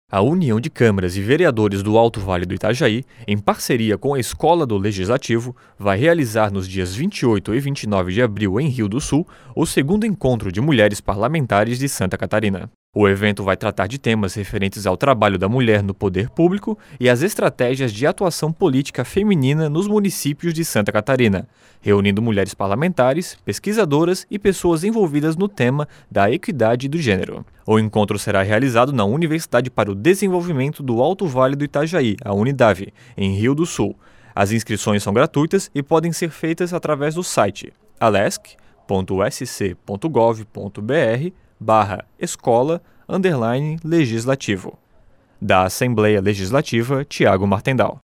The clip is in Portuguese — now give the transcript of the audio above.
A União de Câmaras e Vereadores do Alto Vale do Itajaí, em parceria com a Escola do Legislativo, vai realizar nos dias 28 e 29 de abril em Rio do Sul o segundo encontro de mulheres parlamentares de Santa Catarina. O evento vai tratar de temas referentes ao trabalho da mulher no poder público e às estratégias de atuação política feminina nos municípios de Santa Catarina, reunindo mulheres parlamentares, pesquisadoras e pessoas envolvidas no tema da equidade do gênero. O encontro será realizado na Universidade para o Desenvolvimento do Alto Vale do Itajaí, a Unidave, em Rio do Sul. As inscrições são gratuitas e podem ser feitas através do site alesc.sc.gov.br/escola_legislativo. Da Assembleia Legislativa, Tiago Martendal.